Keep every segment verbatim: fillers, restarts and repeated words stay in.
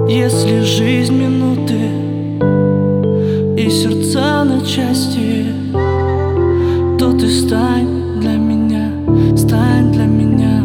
Если жизнь минуты и сердца на части, то ты стань для меня, стань для меня.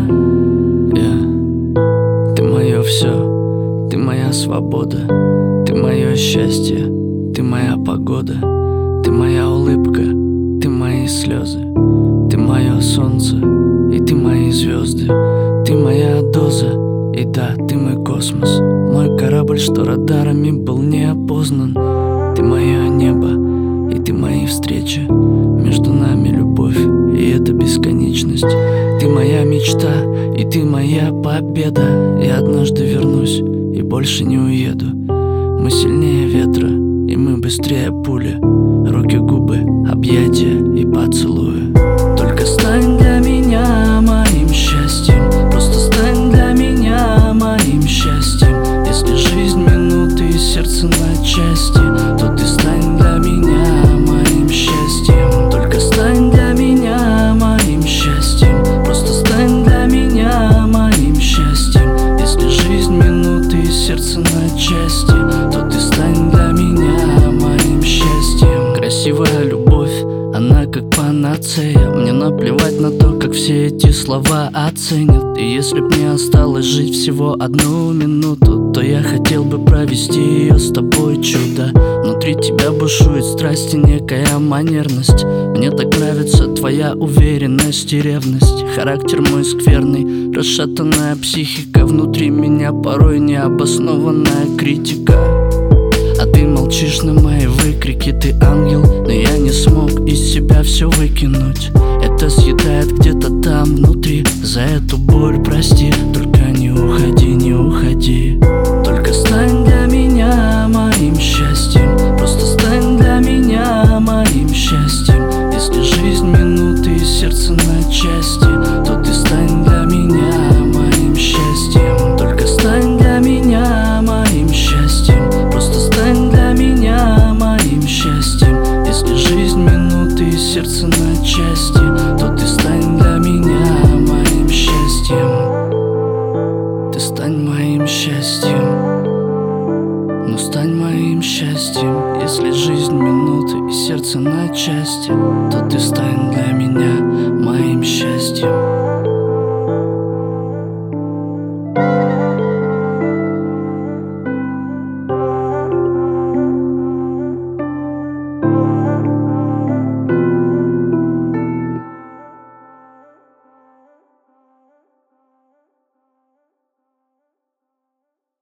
Yeah. Ты мое все, ты моя свобода, ты мое счастье, ты моя погода, ты моя улыбка, ты мои слезы, ты мое солнце и ты мои звезды, ты моя доза, и да, ты мой космос, мой корабль, что радарами был не опознан. Ты мое небо, и ты мои встречи, между нами любовь, и это бесконечность. Ты моя мечта, и ты моя победа. Я однажды вернусь и больше не уеду. Мы сильнее ветра, и мы быстрее пули. Руки, губы, объятия и поцелуи. Только стань для меня моим счастьем, просто стань для меня моим счастьем. Если жизнь минуты и сердце на части, то ты стань для меня моим счастьем. Только стань для меня моим счастьем, просто стань для меня моим счастьем. Если жизнь минуты и сердце на части, то ты стань для меня моим счастьем. Красивая любовь, она как панацея. Мне наплевать на то, как все эти слова оценят. И если б мне осталось жить всего одну минуту, то я хотел бы провести ее с тобой чудо. Внутри тебя бушует страсть и некая манерность. Мне так нравится твоя уверенность и ревность. Характер мой скверный, расшатанная психика. Внутри меня порой необоснованная критика. А ты молчишь на мои выкрики, ты ангел, но я не смог из себя все выкинуть. Это съедает где-то там внутри. За эту боль прости, только не уходи, не уходи. Только стань для меня моим счастьем, просто стань для меня моим счастьем. Если жизнь минуты и сердце на части, то ты стань для меня моим счастьем. Только стань для меня моим счастьем, просто стань для меня моим счастьем. Если жизнь минуты и сердце на части, то ты стань для меня моим счастьем. Ты стань моим счастьем, ну стань моим счастьем. Если жизнь минуты и сердце на части, то ты стань для меня